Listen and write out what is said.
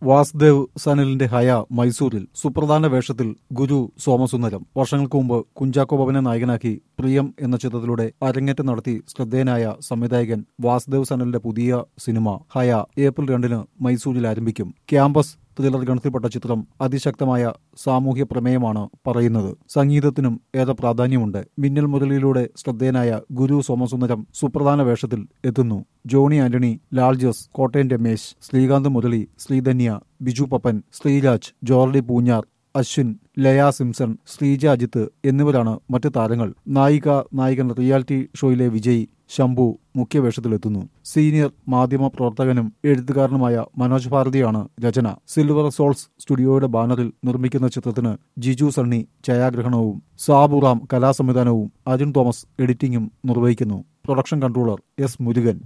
വാസുദേവ് സനലിന്റെ ഹയ മൈസൂരിൽ സുപ്രധാന വേഷത്തിൽ ഗുരു സോമസുന്ദരം. വർഷങ്ങൾക്ക് മുമ്പ് കുഞ്ചാക്കോ ബോബനെ നായകനാക്കി പ്രിയം എന്ന ചിത്രത്തിലൂടെ അരങ്ങേറ്റം നടത്തി ശ്രദ്ധേയനായ സംവിധായകൻ വാസുദേവ് സനലിന്റെ പുതിയ സിനിമ ഹയ ഏപ്രിൽ 2 മൈസൂരിൽ ആരംഭിക്കും. ക്യാമ്പസ് ത്രില്ലർ ഗണത്തിൽപ്പെട്ട ചിത്രം അതിശക്തമായ സാമൂഹ്യ പ്രമേയമാണ് പറയുന്നത്. സംഗീതത്തിനും ഏറെ പ്രാധാന്യമുണ്ട്. മിന്നൽ മുരളിയിലൂടെ ശ്രദ്ധേയനായ ഗുരു സോമസുന്ദരം സുപ്രധാന വേഷത്തിൽ എത്തുന്നു. Johny Antony, Laljas, Kottayam Ramesh, Sreekanth Murali, Sreedhanya, Biju Pappan, Sreeraj, Jordi Poonjar, Ashwin, Laya Simson, Sreeja Ajith എന്നിവരാണ് മറ്റ് താരങ്ങൾ. നായകൻ റിയാലിറ്റി ഷോയിലെ വിജയ് ശംഭു മുഖ്യവേഷത്തിലെത്തുന്നു. സീനിയർ മാധ്യമ പ്രവർത്തകനും എഴുത്തുകാരനുമായ മനോജ് ഭാരതിയാണ് രചന. സിൽവർ സോൾസ് സ്റ്റുഡിയോയുടെ ബാനറിൽ നിർമ്മിക്കുന്ന ചിത്രത്തിന് ജിജു സണ്ണി ഛായാഗ്രഹണവും സാബുറാം കലാസംവിധാനവും അരുൺ തോമസ് എഡിറ്റിംഗും നിർവഹിക്കുന്നു. Production controller S Murugan.